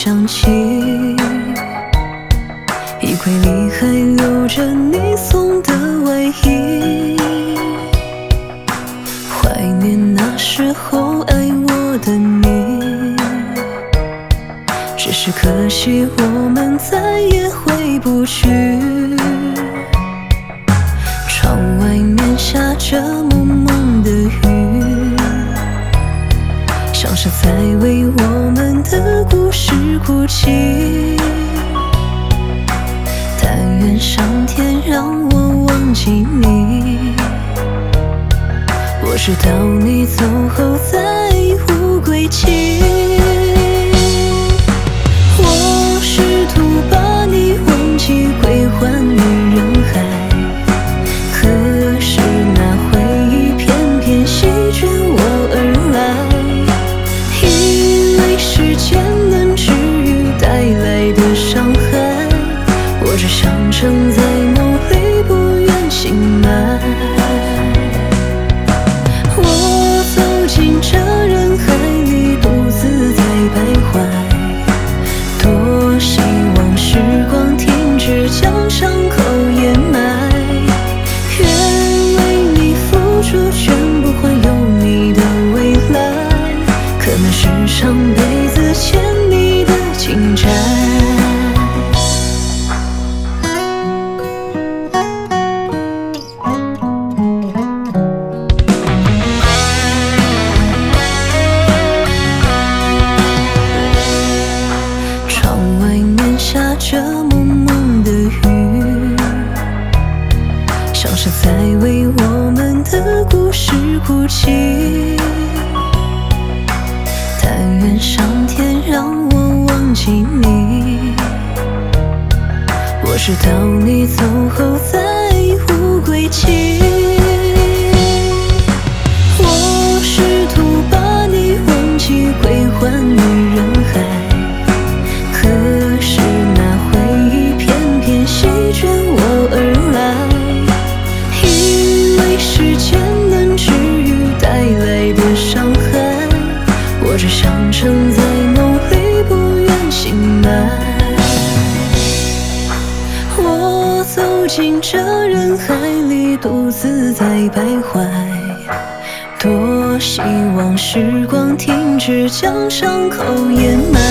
想起，衣柜里还留着你送的外衣，怀念那时候爱我的你，只是可惜我们再也回不去。窗外面下着蒙蒙的雨，像是在为我们的故事哭泣。但愿上天让我忘记你，我知道你走后再无归期。我试图把你忘记，归还于人海，可是那回忆偏偏席卷我而来。以为时间能治愈带来的伤害，我只想沉在梦里不愿醒来。我走进这人海里独自在徘徊，多希望时光停止将伤口掩埋，愿为你付出全部换有你的未来，可能是上辈子欠你的情债。窗外面下着蒙蒙的雨，像是在为我们的故事哭泣。但愿上天让我忘记你，我知道你走后再无归期。我试图把你忘记，归还于人海，可是那回忆偏偏席卷我而来。以为时间能治愈带来的伤害，我只想沉在梦里不愿醒来。我走进这人海里独自在徘徊，多希望时光停止将伤口掩埋。